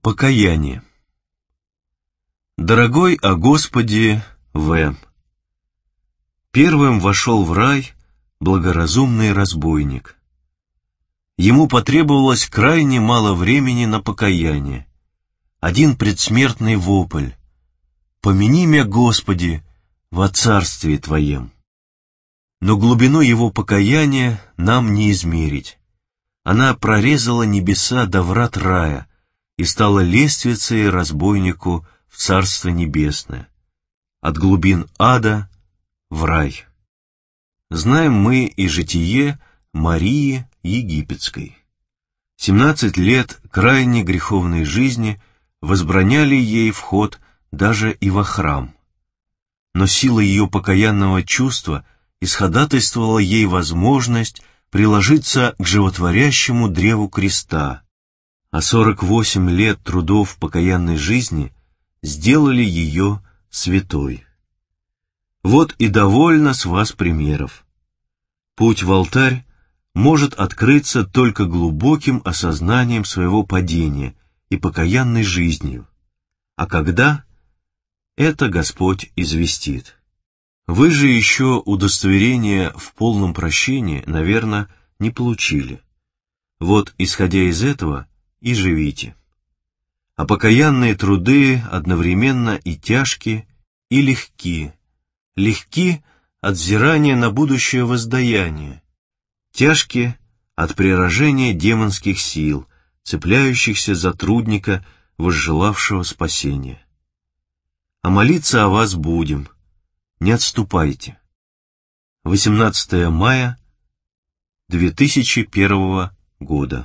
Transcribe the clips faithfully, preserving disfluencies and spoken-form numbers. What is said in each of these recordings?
Покаяние. Дорогой о Господе В. Первым вошел в рай благоразумный разбойник. Ему потребовалось крайне мало времени на покаяние. Один предсмертный вопль: «Помяни мя, Господи, во царстве Твоем». Но глубину его покаяния нам не измерить. Она прорезала небеса до врат рая и стала лестницей разбойнику в Царство Небесное, от глубин ада в рай. Знаем мы и житие Марии Египетской. Семнадцать лет крайне греховной жизни возбраняли ей вход даже и во храм. Но сила ее покаянного чувства исходатайствовала ей возможность приложиться к животворящему древу креста, а сорок восемь лет трудов покаянной жизни сделали ее святой. Вот и довольно с вас примеров. Путь в алтарь может открыться только глубоким осознанием своего падения и покаянной жизнью, а когда — это Господь известит. Вы же еще удостоверения в полном прощении, наверное, не получили. Вот, исходя из этого, и живите. А покаянные труды одновременно и тяжкие, и легки. Легки от взирания на будущее воздаяние, тяжкие от прирожения демонских сил, цепляющихся за трудника, возжелавшего спасения. А молиться о вас будем. Не отступайте. восемнадцатое мая две тысячи первого года.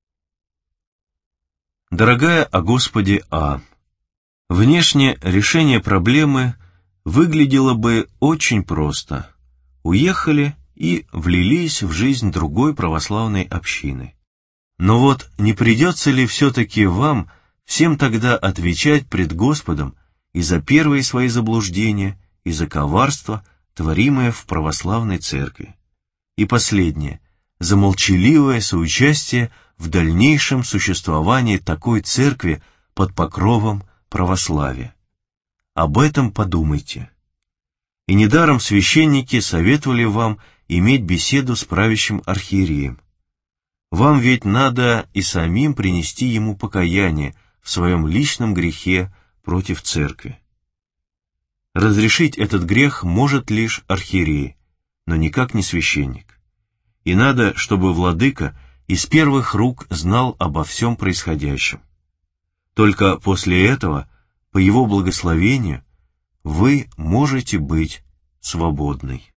Дорогая о Господе А. Внешне решение проблемы выглядело бы очень просто. Уехали и влились в жизнь другой православной общины. Но вот не придется ли все-таки вам всем тогда отвечать пред Господом и за первые свои заблуждения, и за коварство, творимое в православной церкви? И последнее, за молчаливое соучастие в дальнейшем существовании такой церкви под покровом православия. Об этом подумайте. И недаром священники советовали вам иметь беседу с правящим архиереем. Вам ведь надо и самим принести ему покаяние в своем личном грехе против церкви. Разрешить этот грех может лишь архиерей, но никак не священник. И надо, чтобы владыка из первых рук знал обо всем происходящем. Только после этого, по его благословению, вы можете быть свободной.